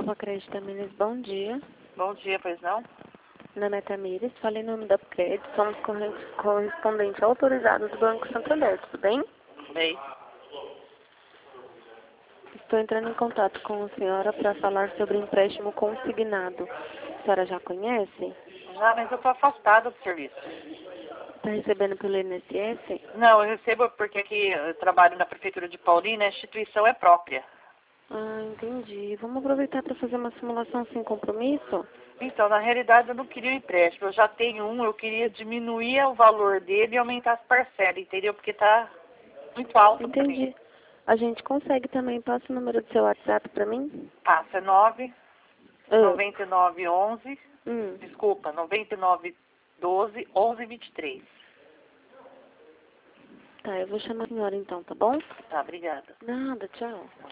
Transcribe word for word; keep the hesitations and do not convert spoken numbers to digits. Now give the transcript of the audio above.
Nova Crédito Tamires, bom dia. Bom dia, pois não? Meu nome é Tamires, falei em nome da Crédito, somos corre- correspondente autorizado do Banco Santander, tudo bem? Bem, Estou entrando em contato com a senhora para falar sobre empréstimo consignado. A senhora já conhece? já, mas eu estou afastada do serviço. Está recebendo pelo I N S S? Não, eu recebo porque aqui eu trabalho na Prefeitura de Paulínia, a instituição é própria. Ah, entendi. Vamos aproveitar para fazer uma simulação sem compromisso? Então, na realidade, eu não queria um empréstimo. Eu já tenho um, eu queria diminuir o valor dele e aumentar as parcelas, entendeu? Porque está muito alto para mim. Entendi. A gente consegue também. Passa o número do seu WhatsApp para mim? Passa nove, Ah, noventa e nove, onze, hum. desculpa, noventa e nove, doze, onze, vinte e três. Tá, eu vou chamar a senhora então, tá bom? Tá, obrigada. Nada, tchau.